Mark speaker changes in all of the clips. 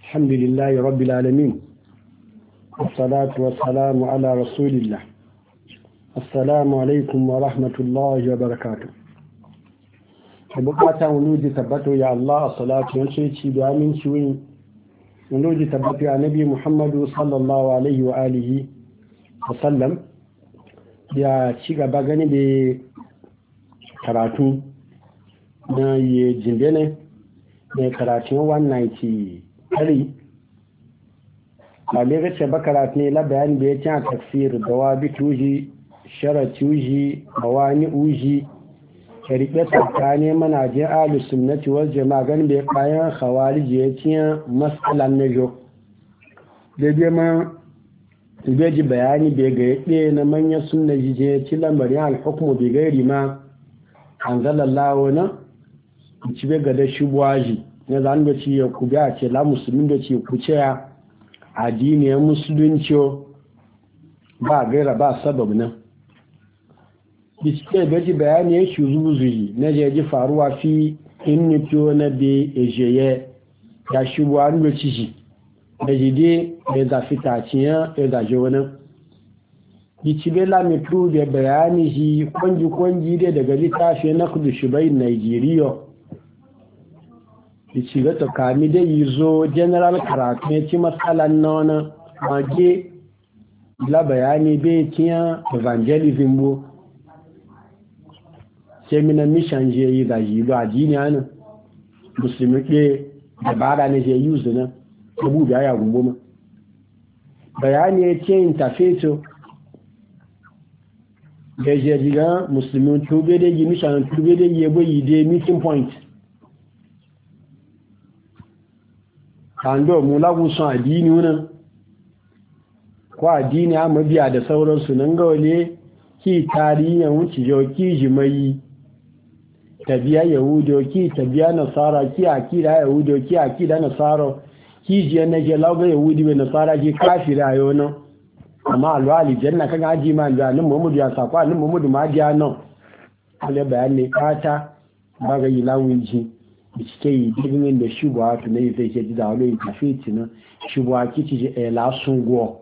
Speaker 1: الحمد لله رب العالمين والصلاة والسلام على رسول الله. السلام عليكم ورحمة الله وبركاته. bukata wuluji tabbato ya Allah salatu wace ci da aminci wani wuluji tabbato ya nabi Muhammadu sallallahu alaihi wa alihi wa sallam ya ci gaba gani da karatu na yi jimbene mai karatun 193 ba ne gace ba karatu ne la bayani da ya ci a tafsir da wa bituji sharati uji bawani uji rike tsakani mana je ahlus sunnati wal jamaa gan da kayan khawarij ya ciya masalan najo da je ma ji bayani da ga yade na manyan sunnaji je ci lambarin al-hukmu bi gairi ma anzalallahu na ci be ga da shubwaji ne zan da ci ya ku ga ce la musulmin da ci ku ce ya addini ya musulunci ba gaira ba sabab nan biske gaji bayani ya shi zuzuji na jeji faruwa fi inito na be ejeye ya shi wani da ciji da jide da zafi taciya da zaje wani bicibe lamitu da bayani shi kwanji da daga littafi na kudu shubai nigeria bicibe ta kami da yi zo general karatu ya ci matsalan nona mage la bayani bai kiyan evangelism bo sai mina mission je yi da yi ba ji ne ana musulmi ke dabara ne je yi su nan abu da ya gumbo ma bayani ya ce interface da je diga musulmi tube da yi mission tube da yi bo yi de meeting point kando mu lagu son addini wannan ko addini amma biya da sauransu nan ga wale ki tarihin wuce jo ki jimayi tabiya yahudo ki tabiya nasara ki akida yahudo ki akida nasara ki je na je lawa yahudi be nasara ki kafira yono amma alwali janna kaga aji ma da nan Muhammadu ya sakwa nan Muhammadu ma ji nan ale bayani kata baga yilawinji bicike yi digin da shubwa to ne zai ce da wani kafiti na shubwa kici je la sungo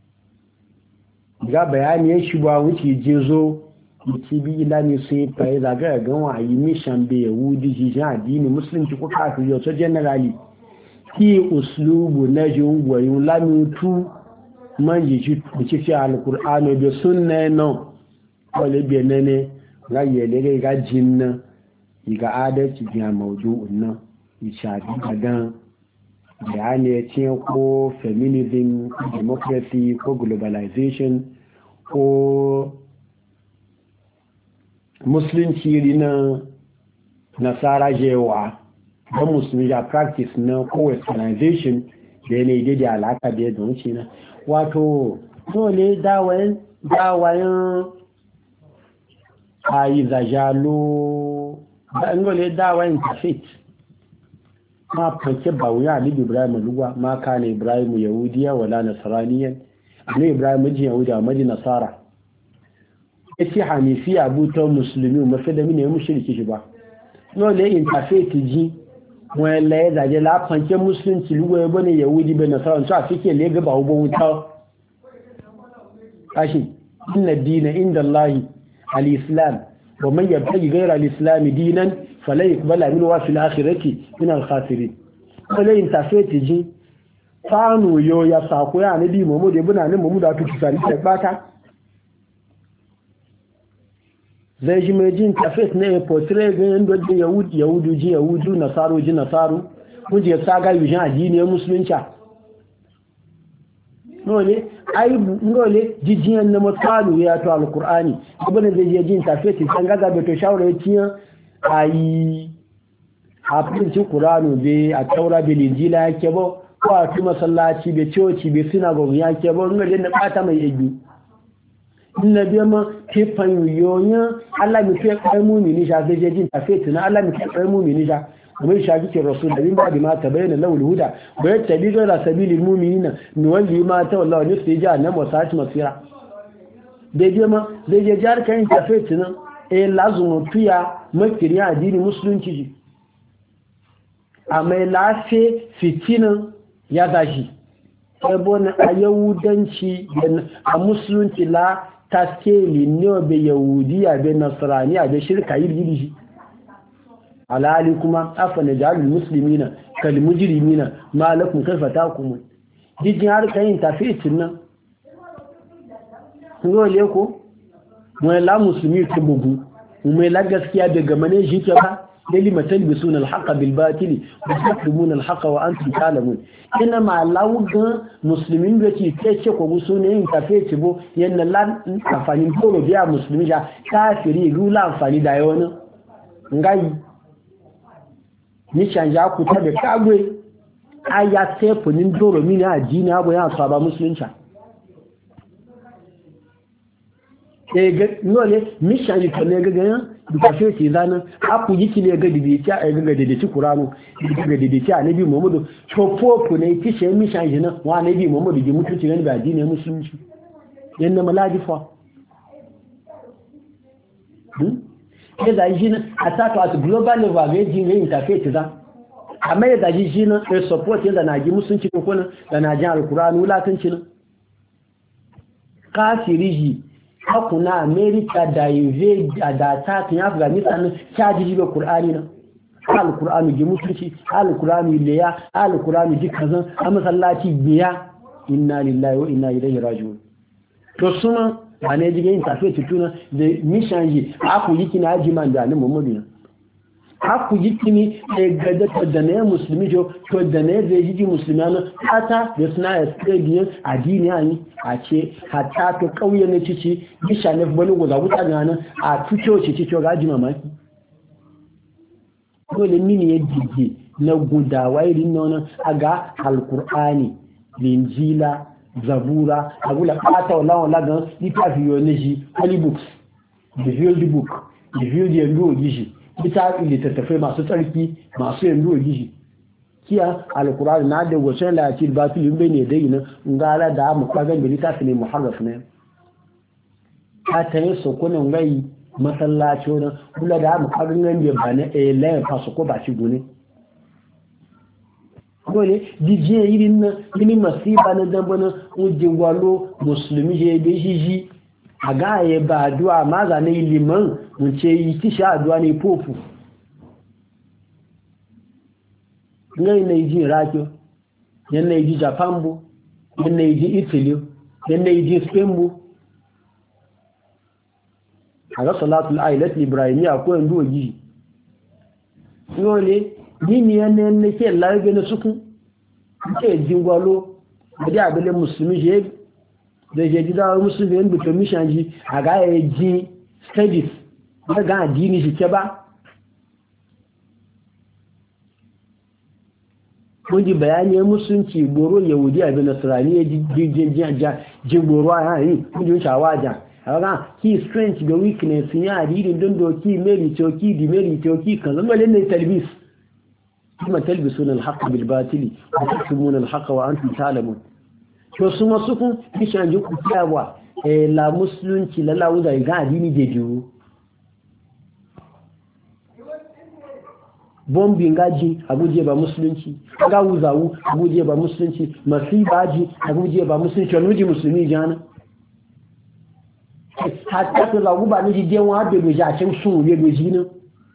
Speaker 1: ga bayani ya shubwa wuce je zo bi ilani sun fayi zaga ga wayi mission be yahudi jijin addini musulunci ko kafiri yau to generally ki uslubu na jungwayin lamitu man ji ci fi alqur'ano be sunna no wale be nene ga yele ga jinna ga adalci ga mawdu'un nan ishadi ga bayani ya ce ko feminism democracy ko globalization ko musulunci na nasara jewa don musulmi ya practice na ko westernization da yanayi da alaka da yadda wuce na wato dole dawayen a yi zajalo dole dawayen tafit ma fanke ba wuya alibi ibrahim lugwa ma kana ibrahim yahudiya wala nasaraniyan ne ibrahim ji yahudiya maji nasara eti hanifi abuto muslimi mo fe da mi ne mushriki shi ba no le interfaith ji mo le da je la panke muslim ti lugo ebo ne yahudi be nasara so afike le ga ba ubo wuta ashi inna dina inda allahi al-islam wa man yabtaghi ghayra al-islam dinan fala yuqbala minhu wa fil akhirati min al-khasirin mo le interfaith ji fanu yo ya sako ya nabi muhammad ibn ani muhammad atu tsari ta bata zai ji mai jin tafet ne portray ganin da yahudu ji yahudu nasaru ji nasaru kuje saga yujin addini ya musulunci nole ai nole jijiyan na mutalu ya to alqur'ani ibn zai ji jin tafet san gaga da to shawara yaciya ai hafin ci qur'anu be a taura be linjila yake ba ko a kuma masallaci be coci be synagogue yake ba ngale na bata mai egi inna biya ma kefan yoyin Allah mi fi kai mumini sha sai je jin tafeti na Allah mi fi kai mumini sha kuma sha kike rasul da bin ba ma tabayyana lawul huda wa yattabi ghayra sabilil mu'minina nuwalli ma ta wallahi ne sai ja na masati masira da biya ma da je jar kan tafeti na lazumu tuya makiri addini musulunci ji amma lafi fitina ya zashi ebon a yahudanci a musulunci la taskeli ne be yahudiya be nasraniya be shirka yiri shi alali kuma afana jalul muslimina kal mujrimina ma lakum kaifa taqumun dijin har kayin tafitin nan ngole ko mu la musulmi ke bugu mu la gaskiya daga mane shi ke ba لما تلبسون الحق بالباطل وتكتمون الحق وانتم تعلمون انما لوغ مسلمين بيتي تيce ko gusune yin tafe bo yanna lan afani dole biya musulmi ja kafiri rula amfani da yawon ngai ni canja ku ta da kagwe aya tefu nin dole mini addini abu ya saba musulunci nole mission yi tone gaga duka fesi zanen aku yi kile ga dideci a ga dideci kuranu ga dideci a nabi muhammadu tofofu ne kishe mission yi nan wa nabi muhammadu ji mutunci gani ba dine musulunci yanna malajifa ya da shi nan a tato at global level ga yi ne interface za amma ya da shi nan a support yadda na ji musulunci kokona da na ji alkuranu wulatanci nan kafiriji hakuna america da invade da ta tun afghanistan caji jibe qur'ani na al-qur'ani ji mutunci al-qur'ani liya al-qur'ani ji kazan a masallaci biya inna lillahi wa inna ilaihi raji'un to suma ane jige yin tafe tutuna da mission yi aku yiki na ajiman da ni muhammadu aku yiki ni gada to da ne musulmi jo to da ne zai ji musulmana ata da suna estadiyan addini ani a ce hatta to kauye ne cici bisha ne bani goza wuta gana a tucho cici to gaji mamaki dole mini ya jige na gudawa irin nan aga alqur'ani linjila zabura abula kata wala gan litafi yo ne shi holy books the field book the field yando gishi litafi littattafai masu tsarki masu yando gishi kiya alqur'ani na da wasu lati batil bai ne dai nan ngala da mu kagan da litafi ne muharraf ne ta tayi sokonin gai masallaci wannan kula da mu kagan da ba ne la fa ko ba shi gune dole dijiye irin na mini masiba na dambana ujin gwalo musulmi je be jiji a gaye ba addu'a ma za ne liman mun ce yi tisha addu'a ne pofu ngai ne ji rakio yan ne ji japan bu yan ne ji italy yan ne ji spain bu a ga salatul ailat ibrahimiya ko yanzu waji dole dini yana ne ke large na suku ke jingwalo da abele musulmi je da je gida musulmi en buto mission ji aga ya ji studies daga dini shi ke ba kun ji bayani musulunci goro yahudi abin nasrani ya ji goro a yi kun ji shawaja aga ki strength da weakness ya adidin don doki merit to ki demerit to ki kan zama ne talbis kuma talbisuna al-haqq bil batil wa taktumuna al-haqq wa antum ta'lamun to su masu kun kishan ji ku kiyawa la musulunci la lauda ga adini de jiwo bombi ngaji abuje ba musulunci ga wuzawu abuje ba musulunci masibaji abuje ba musulunci nuji musulmi jana hatta to lagu ba ni je wa de ja cin sun ye doji ne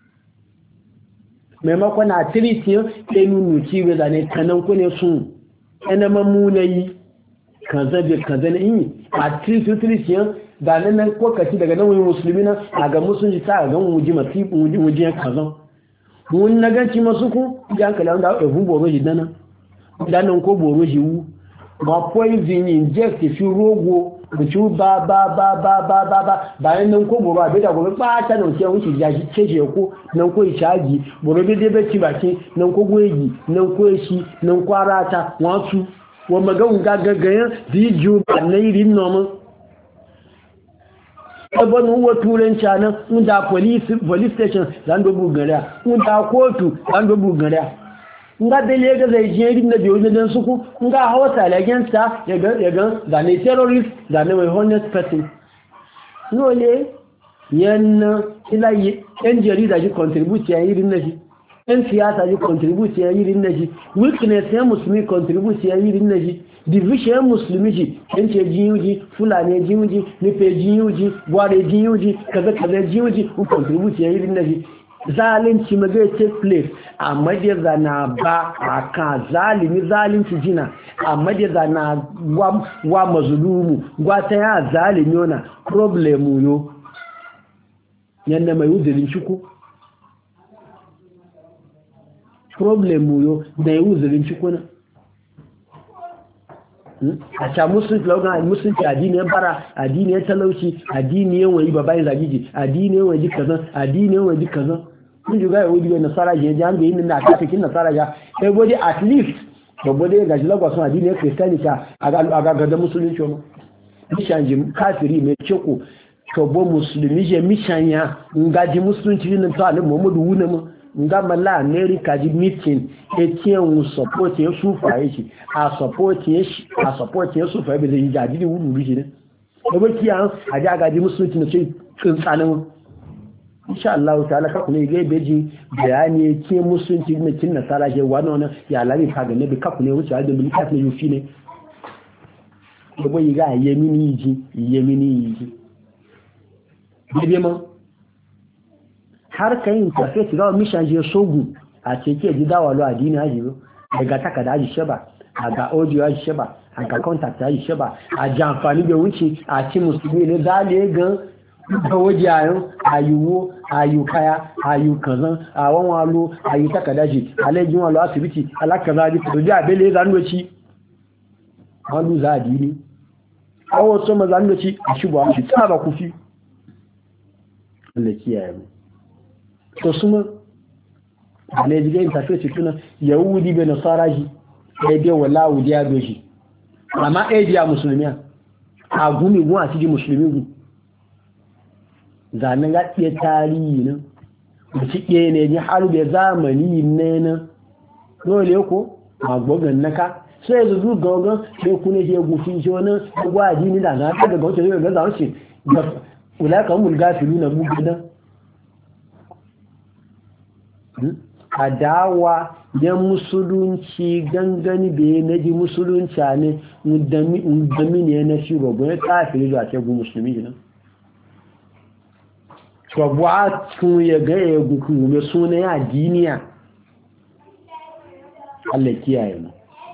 Speaker 1: maimakon na tiritiyo sai nunu ciwe zane kanan ku ne sun ɗana mamunayi kanzan da kanzan yi a tiritiyo da nan kokaci daga nan wani musulmi na a ga musulunci ta ga wuji masu wuji ya kanzan mun na ganci masu ku ya kala da ebu boro ji dana danan ko boro ji wu ma poison inject fi rogo mutu ba bayan nan ko boro abe da gobe ba ta nan sai wuce ya ce ko nan ko ishaji boro be de beci baki nan ko goyi nan ko shi nan kwarata wasu wa magan gagagayen diju banairin noman abonu wa turanci nan unda police station zan do bugara unda kotu zan do bugara nga bele ga zai je rin na biyo ne dan suku nga hausa against ta ya ga da ne terrorist da ne mai honest person no le yan ila yan jarida ji contribute ya irin na shi ɗan siyasa ji contribute ya yi rin naji weakness ya musulmi contribute ya yi rin naji division ya musulmi ji yance jiyuji fulani jiyuji nufe jiyuji gware jiyuji kaza jiyuji un contribute ya yi rin naji zalunci magai take place a madiyar na ba a kan zalunci jina a madiyar na wa mazulumu gwata ya zalimi yana problemu yo yadda mai uzirin ciku problemu yo da ya uzirin ciku na a ca musulunci laugan musulunci addiniyar bara addiniyar talauci addiniyar wani babayin zagiji addiniyar wani kazan addiniyar wani kazan kun ji ga yahudi bai nasara je jan bai yin na kafikin nasara ja sai gode at least to gode ga jilagwa sun addiniyar christianity a ga da musulunci ma mishan ji kafiri mai ceko to bo musulmi je mishan ya ngaji musulunci nan to annabi Muhammadu wuna ma nga mala America ji meeting etien support ya sufa yake a support ya sufa bai zai jaji da wuru shi ne da baki an a ga ji musulunci na sai tsanin insha Allah ta'ala ka kuma ga beji bayani ke musulunci ne kin nasara je wannan ya lami ka ga nabi ka kuma wuce da milikat ne yufi ne da bai ga yemini ji bibe ma har kayin tafiya ga mission je sogu a ceke ji dawa lo addini haji daga takada haji sheba aga audio haji sheba aga contact haji sheba a ji amfani da wuce a ci musulmi ne zale gan da wajayen ayuwo ayukaya ayukazan a wanwalo ayu takada ji alejin walo asibiti alakaza ji to ji abele zandoci halu za addini awo so mazandoci a shigo a shi tsaba kufi Allah kiyaye mu to suma ne jige interface tuna yahudi be nasara ji ede wala wudi ya doji amma ede ya musulmiya a gumi gun a cikin musulmi gun zanen ga iya tarihi nan da cike ne ji har da zamani ne nan dole ko magbogan naka sai zuzu gogon sai kune je gufi shi wannan gwaji ni da na daga gauce ne ga zawo shi da ulaka mul gafiluna bugadan adawa ya musulunci gangani da na ji musulunci ne undami ne na shi robo ya kafiri zuwa ce gu musulmi ne shagwa tun ya ga ya guku mai suna ya diniya Allah kiyaye mu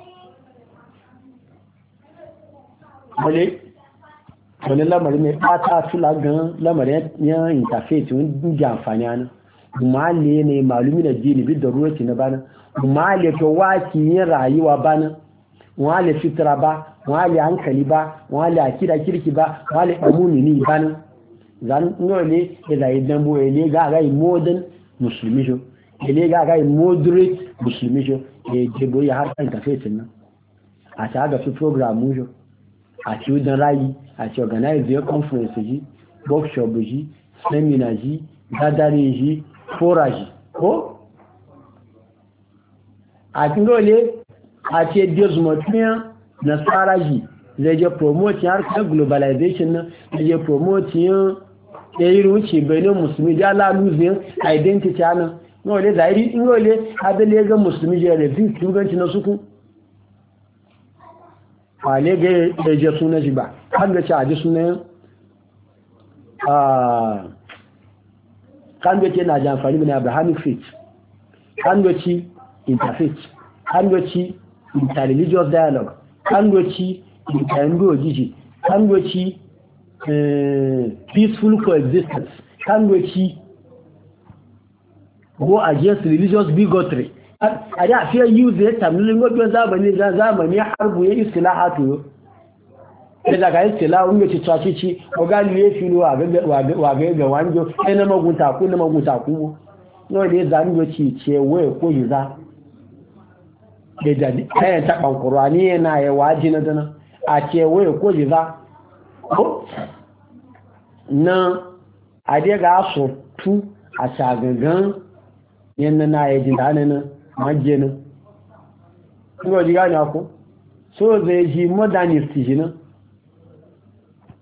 Speaker 1: wani lamarin mai ɓata tula gan lamarin ya interface wani ji amfani ana mali ne malumi da jini bi da ruwaci na bana mali to waki yin rayuwa bana wale fitra ba wale hankali ba wale akida kirki ba wale amuni ni bana zan ngole da idan bo ele ga ga modern muslimi jo ele ga ga moderate muslimi jo e je bo ya har kan interface nan a ta ga su program jo a ci udan rayi a ci organize your conference ji workshop ji seminar ji gathering ji forage ko a ngole a ce diosmotian na saraji zai je promoting harkar globalization na zai je promoting yayin wuce bayanin musulmi da laluzin identity ana ngole zahiri ngole adale ga musulmi je resist tuganci na suku wale ga je suna shi ba har da ci a ji sunan kandoci yana ji amfani da abrahamic faith kandoci interfaith kandoci interreligious dialogue kandoci inter-ojiji kandoci peaceful coexistence kandoci go against religious bigotry a da fiye use ya tamilin gwajiyar zamani harbu ya istilahatu yau da daga istila unga ci tsaci ci ogali ya filo wa ga wanjo sai na magunta ku no ne zango ci ce waye ko yiza da ayan ta kankurani yana ya waji na dana a ce waye ko yiza ko na ade ga so tu a shagagan yanna na ya jin dana na majena ko ji gani ko so zai ji modernist ji na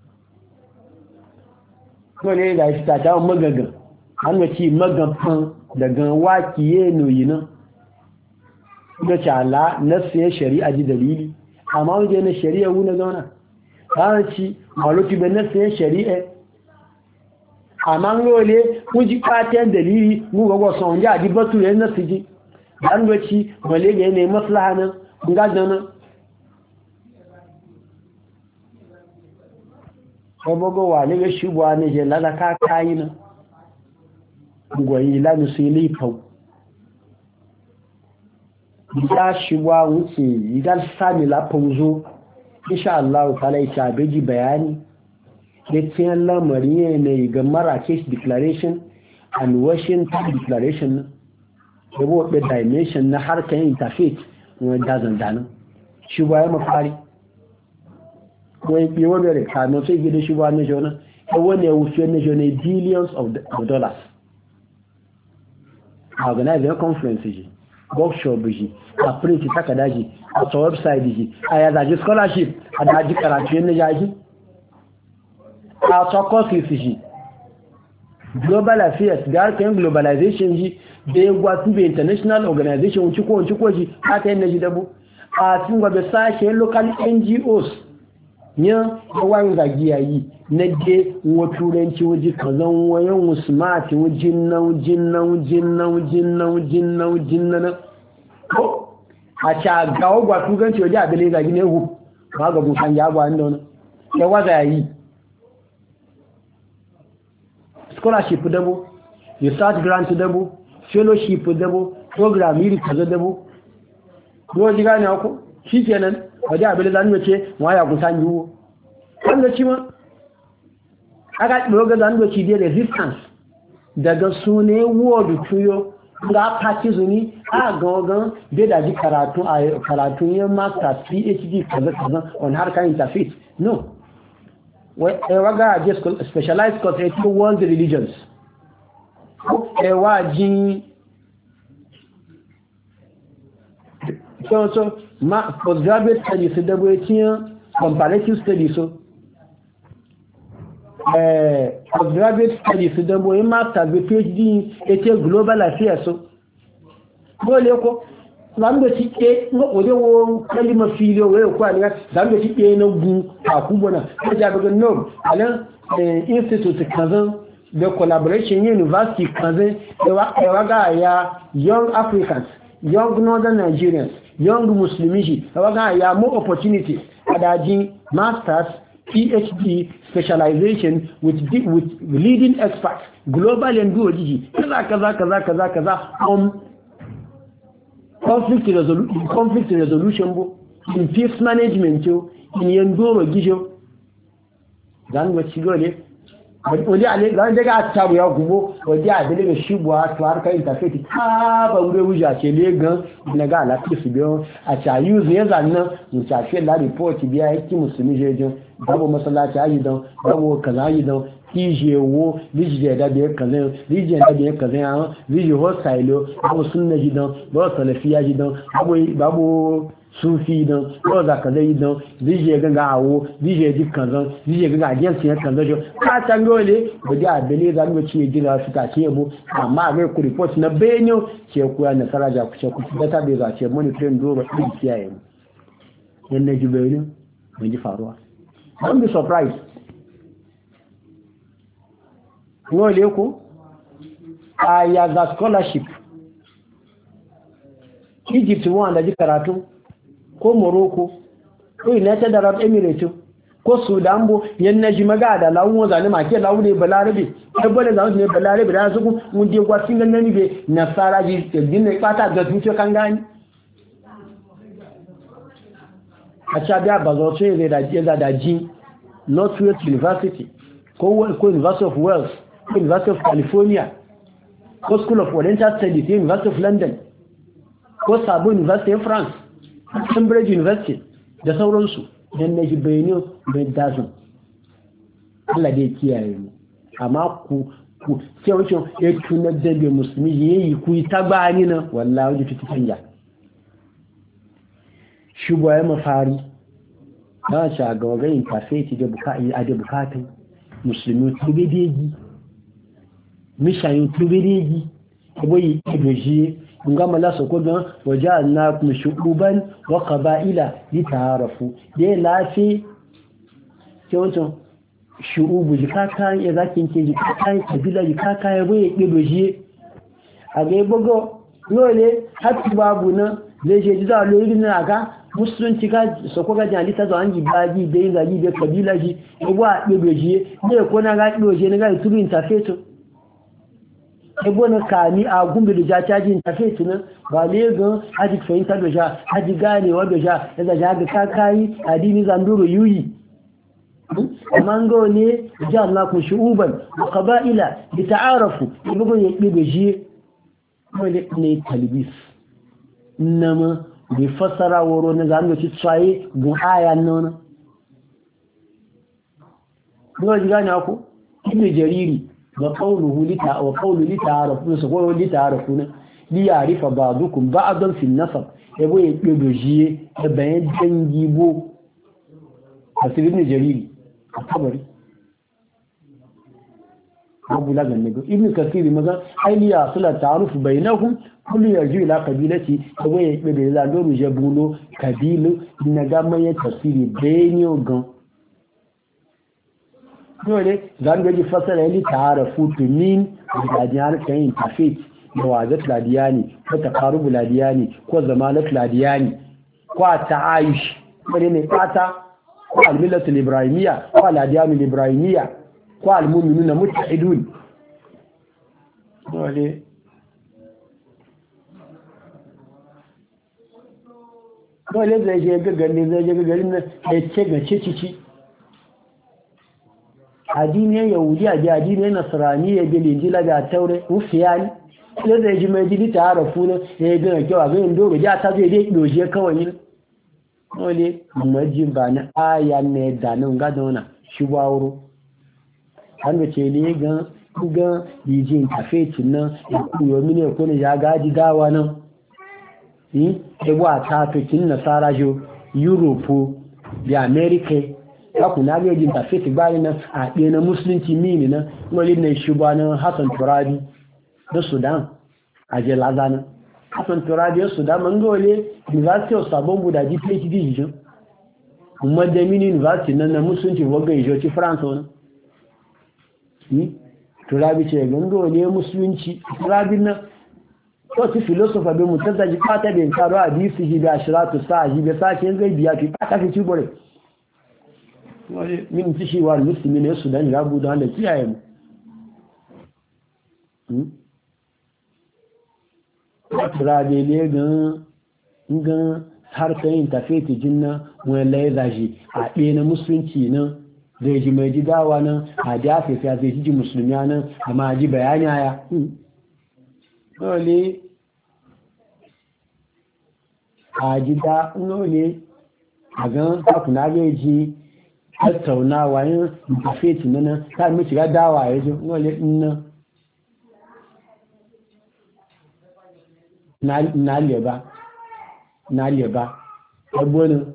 Speaker 1: wani da shi ta ta magagan an wace magafan daga wakiye noyi nan da cala nasu shari'a ji dalili amma wajen na shari'a wuna zauna ci maluki bai nasu shari'a amma ngole kuji fatan dalili mu ga wasu wanda a dibatu yan nasu ji dan goci wale ga ne maslaha nan ga dana sabogo wale ga shubwa ne je lalaka kai nan goyi la musili pau ya shubwa wuce idan sami la pauzo insha Allah ta'ala ita beji bayani da lamari ne ga Marrakesh Declaration and Washington Declaration da bude dimension na harkar interfaith wanda zandana shi ba ya mafari ko yi biyo da rekano sai gida shi ba na jona ko wani ya wuce na jona billions of dollars organize a conference ji workshop ji a print takada ji a website ji a yazaji scholarship a daji karatu yana jaji a courses ji global affairs da harkar globalization ji da ya gwatu bai international organization wuce ko ji haka yin na ji dabo a cikin gwabe sashe local ngos yan yawan zagiya yi na je wa turanci waje kazan wayan usmati wajin nan ko a ca gawo gwatu ganci waje a bele zagi ne hu ma ga bukan ya gwa inda wani ya waza yi scholarship dabo research grant dabo fellowship dabo program iri kaza dabo ko ji gane ko shikenan waje abin da zan ce waya ku san yiwo wanda ci ma aka doga zan ci da resistance daga sune word tuyo ga party zuni a gangan da daji karatu yin master PhD kaza on harkar interfaith no waga just specialized course in world religions waji so postgraduate studies da bai tiyan comparative studies so postgraduate studies da bai master bai PhD ete global affairs so dole ko zando cike ngo odewo kalima filio we ko ani zando cike na gu akubona ko ja daga no alan institute kazan the collaboration university kazan ewaga ya young Africans, young northern Nigerians, young Muslimishi, ewaga ya more opportunities adaji masters, PhD specialization with leading experts global and dual kaza on conflict resolution bo in peace management yo in yandoro gijo dan wa cigole wadi ale dan daga tabu ya gubo wadi a daga shibwa to har kai interfaith ta ba wure wuja ce le gan na ga la peace biyo a ta use ya zanna mu ta ce la report biya yake musulmi jejo babu masallaci ayi don babu kaza ayi don kije wo lije da biya kaza lije da biya kaza lije hostile babu sunna jidan babu salafiya jidan babu sufi don ko za ka zai don lije ganga awo lije ji kaza lije ganga agency ya kaza jo ka tangole bodi abele za mu ci jira su ta ce bu amma ga ku report na benyo ce ku ya na saraja ku ce ku database za ce monitoring do ba din kiyaye mu yanda ji benyo mun ji faruwa don't be surprised ngole ko aya za scholarship Egypt wanda ji karatu ko Morocco ko United Arab Emirates ko Sudan bo yan naji maga da lawun zane make lawune balarabe tabbale da ne balarabe da su mun je gwa singan nani be nasara ji din ne pata ga tuce kan gani a cha biya bazo ce da ji Northwest University ko University of Wales ko University of California ko School of Oriental Studies University of London ko Sabo University in France Cambridge University da sauransu don na ji bayani mai dazin Allah da ya kiyaye mu amma ku kyaucin ya tunar da bai musulmi yayi ku yi tagbani nan wallahi wajen tutukan ya shugaba ya mafari na shagawagayin kafeti da bukatun musulmi tubedeji mishayin tubedeji boyi idoji ngama la so ko gan waja'alnakum shu'uban wa qaba'ila lita'arafu dai lafi ke wancan shu'ubu jikaka ya zakin ke jikaka kabila jikaka ya boye idoji a ga bogo lole hatu babu na zai je ji za lori na aka musulunci ka so ko ga jani ta zo an gibaji da yin zagi da kabila ji ebo a idoji ne ko na ga idoji ne ga turu interfeto ebo na kami a gumbi da jacaji interfeto na ba le ga haji fahimta da ja haji ganewa da ja da ja ga kakayi adini zanduro yuyi amma ga ne ja Allah ku shu'uban wa qaba'ila li ta'arafu ibo ya idoji ne talibis nama bi fasara woro na zan ci tsaye gun aya nan ko ji gane ku ibn jariri wa qawluhu li ta'arafu so ko li ta'arafu na li ya'rifa ba'dukum ba'dan fi an-nasab ebo ye dojiye e bayan dangi bo asiri ibn jariri akabari abu la ganne ibn kathir maza ayliya sala ta'aruf bainahum kullu yarju ila qabilati ko ye be la do je bulo kabilu naga maye tafsiri benyo gan dole zan gaji fasara li ta'arafu tunin da jar kan tafit da wajat ladiyani ko taqarub ladiyani ko zamalat ladiyani ko ta'ayush bane ne fata ko al-millatu al-ibrahimiyya ko al-adyan al-ibrahimiyya ko al-mu'minuna mutahidun dole zai je gagarin na ya ce ga cici addinin yahudi a addinin nasrani ya bi linjila da taure ufiyani dole zai ji mai jini ta harafu ne ya gina kyau a ganin doro ya ta zai dai doje kawai ne dole majin ba na aya ne da nan gadona shi ba wuro an da ce ne ga yijin tafecin nan ya kuyo mini ko ne ya gaji dawa nan ebo a tafecin nasara jo europe da america ya kuna ga yijin tafecin bayan nan a ɗaya na musulunci mini nan wani ne shi ba nan hassan turabi da sudan a jelaza nan hassan turabi da sudan man gole university of sabon buda ji phd jijin kuma da mini university nan na musulunci waga ijo ci france wani turabi ce gando ne musulunci turabi nan to ti filosofa be mutazza ji fata be karo hadisi ji da shiratu sa'i be sake yin gaibiya fi aka fi cibore wani min ci shi wa muslimi ne su dan rabu da Allah kiyaye mu turabi ne gan har kayin tafeti jinna wani laizaji a ɗaya na musulunci nan zai ji mai jidawa nan a jafe ya zai ji musulmi nan amma ji bayani aya dole a jida nole a gan takuna zai ji tattaunawa yin tafeti nan ta mi shiga dawa ya ji nole ina na leba abuwanin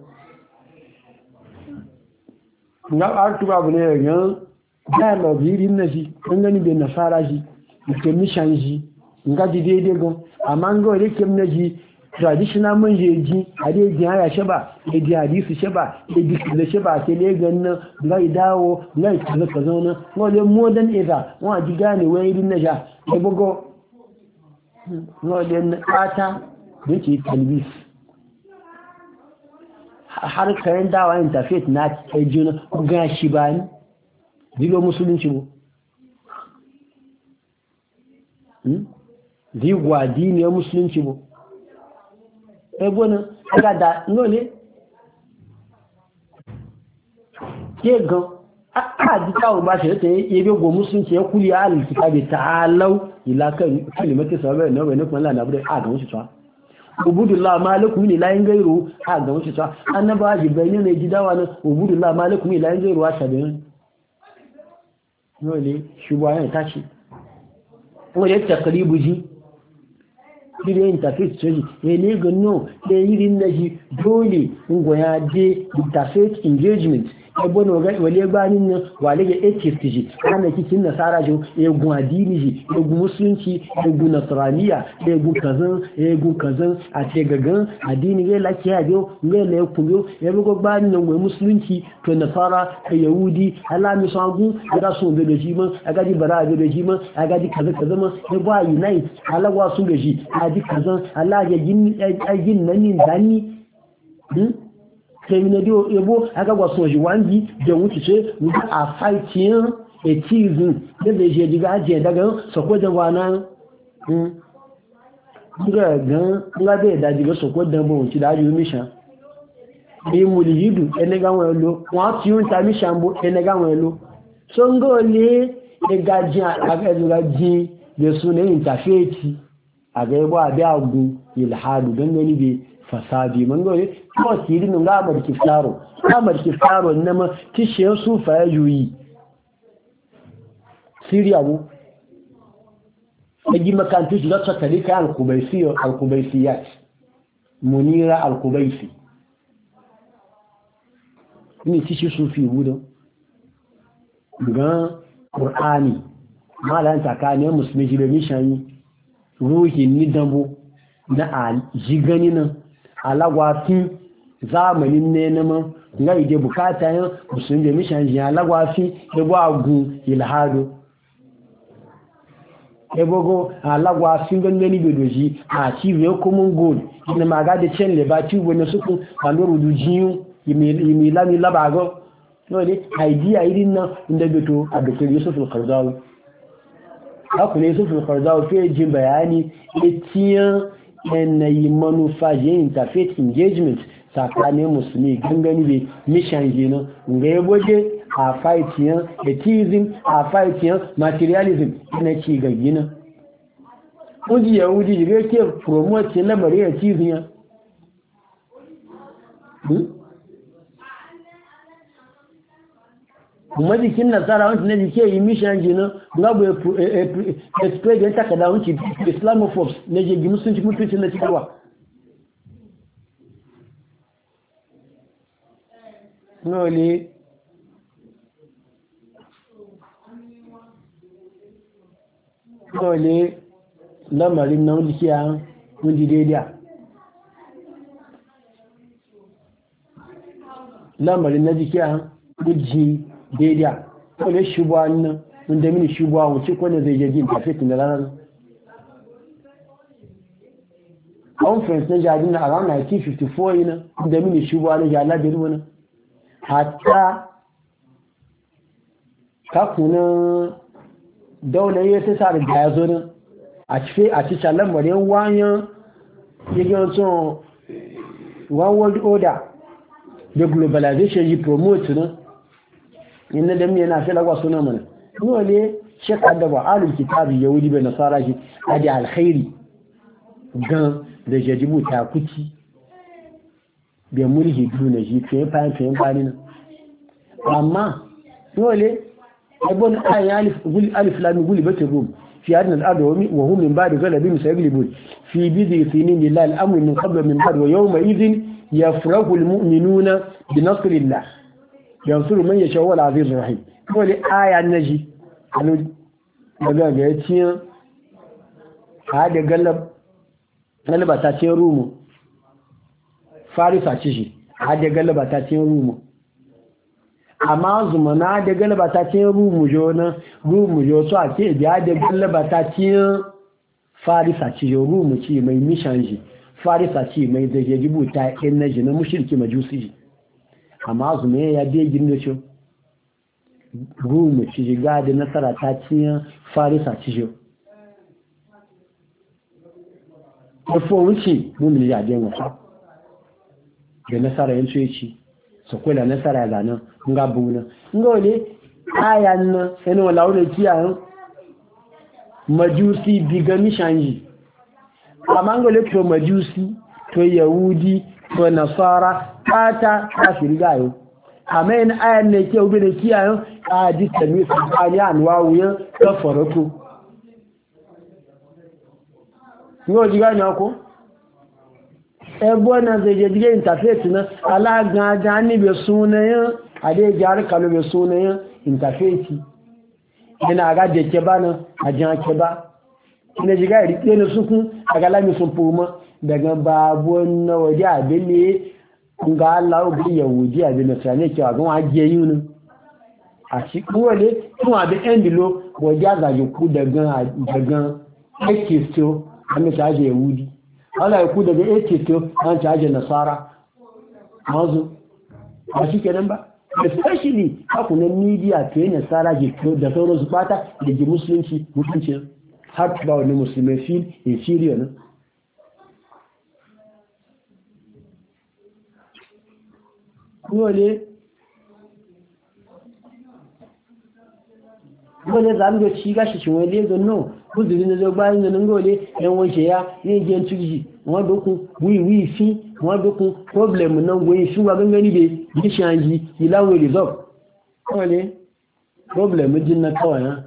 Speaker 1: nga artu babu ne yan dialogue yiri na shi an gani da nasara shi ke mission shi nga ji daidai gan amma nga wale kem na shi traditional man je ji a dai ji haya shaba e di hadisi shaba e di kila shaba ke le gan na nga dawo nga kaza kaza na wale modern era wa ji gane wani yiri na ja e bugo wale na ata da ke talbis har kayan dawa yin tafiyat na kai juna ga shi ba ni digo musulunci mu digo addini ya musulunci mu ebona aga da nole ke gan a di kawo ba shi ta yebe go musulunci ya kuli al kitabi ta'alau ila kan kalimatu sabai na wani kuma la bude a ga musu ta ubudullah malakum ni la gairu a ga wuce ta annaba jibril ne gidawa na ubudullah malakum ni la gairu a sabin dole shi bayan ta ce wani takribu ji dire interface ce ne ganno da yirin na ji dole ngoya de interface engagement ebo no ga wale gbanin nan wale ga atheist ji ana kikin nasara jo egun adini ji egun musulunci egun nasraniya egun kazan a ce gagan adini ga lakiya jo ne le kunyo ebo gbanin nan wai musulunci to nasara yahudi alami sangu ga sun da ji man aga di bara da ji man aga di kaza man ebo unite alagwa sun da ji adi kazan Allah ya gin nan nin dani terminado ebo agagwa soji wangi de wuce ce muka a fighting atheism da zai je diga ajiye daga sako da wana ga da da diga sako da bo wuce da ajiye mission bi mulihidu ene ga won lo won ti un ta mission bo ene ga won lo so ngo le e gaji aga ji de sunne interfaith aga ebo abi agun ilhadu dan gani be fasadi man gore ko siri nun ga amar kiftaro nama kishiyar sufa ya yuyi siri abu agi makantu shi da tarika al-kubaisiyat munira al-kubaisi ni kishi sufi wudo ga qur'ani malan takane musulmi jibe mishani ruhi ni dambo na jigani nan alagwafi zamanin ne na man nga ide bukata yin musulun da mishan jiya alagwafi ebo agun ilhado ebogo alagwafi gangani bedoji a achieve common goal ina maga da chen le ba tubo na suku pandoro du jiyu yimi lami labago no ne idea irin na inda beto a Dr. Yusuf al-Qaradawi haka ne Yusuf al-Qaradawi fe jin bayani etiyan yanayi manufa yin interfaith engagement tsakanin musulmi gangani da mission gina ga ya goje a fightiyan atheism a fightiyan materialism na ci ga gina ƙungi yahudi da ke promote lamarin atheism ya kuma jikin nasara wanci na jike yi mission gina ga bu spread yan takada wanci islamophobes na jirgin musulunci mutunci na cikarwa nole lamarin na wani kiya wani daidai lamarin na jikiya wani daidai kone shubuwa nan wanda mini shubuwa wuce kone zai jirgin tafetin da ranar conference na jadin na around 1954 yana wanda mini shubuwa na jala da ruwa hatta kakunan daular ya ta sa da ya zo nan a cikin lamarin wayan yagin son one world order da globalization yi promote nan inda da mu yana filagwa suna mana nuwa ne shekar da ba alul kitabi yahudi bai nasara shi a da alkhairi gan da jajibu ta kuci bai mulki duna shi fiye fayin bani nan amma nuwa ne abun ayin alif lami guli batin rum في أدنى الأرض وهم من بعد غلبهم سيغلبون في بضع سنين لله الأمر من قبل من بعد ويومئذ يفرح المؤمنون بنصر الله ينصر من يشاء هو العزيز الرحيم قول آية النجي daga ga yaciyan hada galaba ta cin rumu farisa ci shi hada galaba ta cin rumu amma zumana da galaba ta cin rumu jo so ake biya da galaba ta cin farisa ci jo rumu ci mai mishanji farisa ci mai da jibu ta in naji na mushriki majusi amma zume ya de ginno cho rumu ci ga da nasara ta cin farisa ci jo ko fo wuci mun ya de mu da nasara yanzu yaci sokola nasara ga nan nga buna nga wale ayan na ene wala wale kiyan majusi bigami shanji amma nga wale to majusi to yahudi to nasara kata kafiri gayo amma ene ayan ne ke ubi da kiyan a ji tami sabani anwa wuya ka farako ngo jiga nyako ẹgbọ́n náà zai jẹ́ jígẹ́ interface náà alágangan níbi súnayán a dai jihar kano mai sunayen interface yana ga da ke ba nan a jihar ke ba ina jiga rike na suku a galami sun fuma daga babu na waje abin ne ga Allah bi yahudi abin da sane ke wa gan ajiye yunu a cikin wale tun abin yan dilo waje zaje ku daga ake still an ta aje yahudi Allah ya ku daga ake still an ta aje nasara mazu ba shi kenan ba especially hakunan media to yana nasara ke da sauransu bata da ke musulunci mutunci har ba wani musulmai feel inferior ne wale za mu ga ci gashi shi wale ga no kuzuri na zo bayan nan gole yan wace ya ne gen tuji wa doku wi fi wa doku problem nan goyi shi wa gangani be yi shanji ilawo resolve wale problem din na kawai ha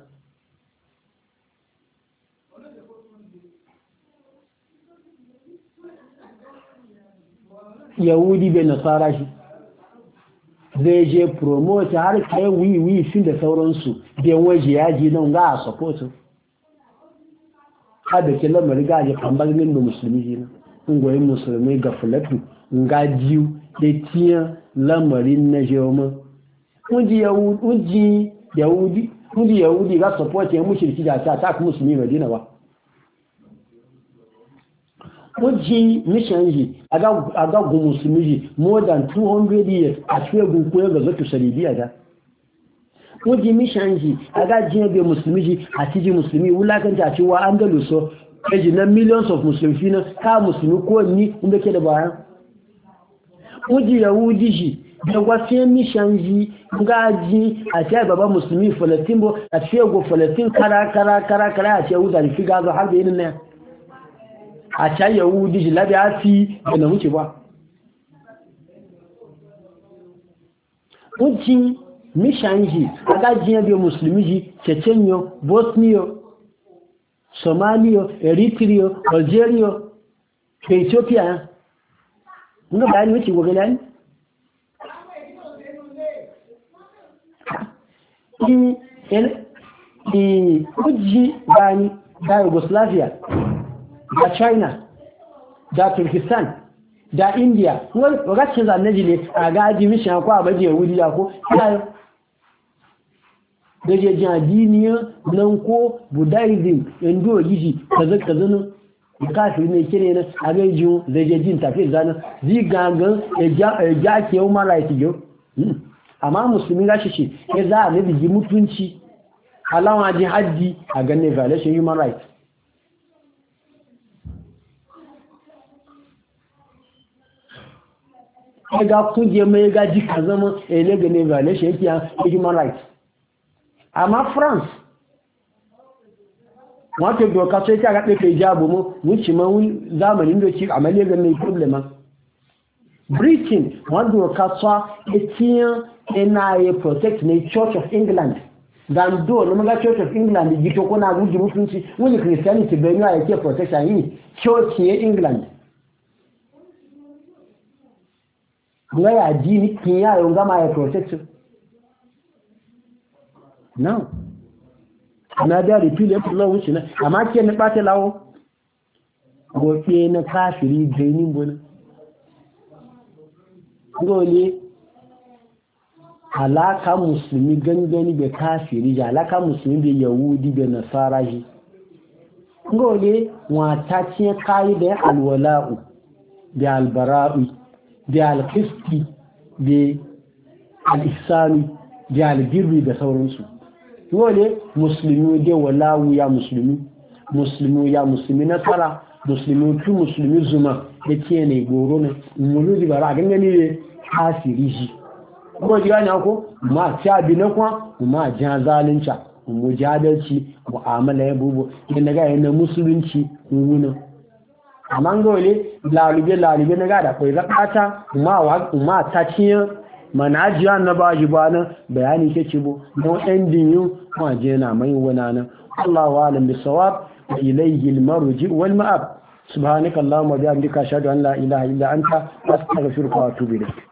Speaker 1: yahudi be nasara shi zai je promote har kai wi fin da sauransu da waje yaji nan ga support hada ke lamar ga ya kambarin da musulmi ne ungoyi musulmi ga fulatu nga jiu da tiya lamarin na joma unji yahudi ga support ya mushriki da ta musulmi Madina ba Oji mission yi aga gun musulmi yi more than 200 years a cikin gun koyar ga zato salibiya da. Oji mission yi aga jiya bai musulmi yi a cikin musulmi wulakanta a cewa an galo so kaji na millions of musulmi fina ka musulmi ko ni inda ke da bayan. Oji yahudi yi da wasu mission yi ga ji a cikin baba musulmi Falatin a cikin go Falatin kara a cikin wuzari fi gazo har da yin nan. A can yahudi ji labi a fi da na wuce ba. Wucin mishan ji a gajiyar bai musulmi ji Chechenyo, Bosnia, Somalia, Eritrea, Algeria, da Ethiopia. Muna bayani wuce gobe lani? Kuji bayani da Yugoslavia, da China, da Turkistan, da India, wakacin zanen ne a gaji mishan kwa abaji ya wuri ya ko yayo. Da je jadiniya nan ko Buddhism, Indo gizi, kazanin kafin ne kire na a gaji da je jin tafi zanen zigagan ya ke yau mara ya tiyo. Amma musulmi gashi ce, ya za a nabi mutunci, alawa ji haddi a ganin violation human rights. ga kungiyar mai gaji ka zama illegal ne violation yake ya human rights. Amma France wato doka sai ta ga ɗaya jabu mu wuce ma zamanin da ci amma legal ne problema. Britain wanda doka sa etiyan NIA protect ne Church of England dan do no maga Church of England gito ko na guji mutunci wani Christianity bai ya yake protection yi Church ne England. Nga ya dini kinya yo ngama ya protect no ana da repeal of law wuce na amma ke ne bata lawo gobe na kafiri gainin bona ngole alaka musulmi gangani be kafiri ja alaka musulmi be yahudi be nasara ji ngole wata ce kai da alwala'u da albara'u da alkisti da al'isani da albirri da sauransu wale musulmi da walawu ya musulmi ya musulmi nasara musulmi tu musulmi zuma da ke ne goro ne mulu bara a gangani ne hasiri shi kuma ji gani ako ma ta bi na kwa ma jan zalunca mu jadalci mu'amala ya bubu idan ga yana musulunci wuna amma ga wale lalube na gada kai zakata ma ta ciye manajiya na baji bana bayani ke cibo don ending yu ma je na mai wana nan Allahu alim bisawab wa ilayhi almarji wal ma'ab subhanakallahumma wa bihamdika ashhadu an la ilaha illa anta astaghfiruka wa atubu ilayk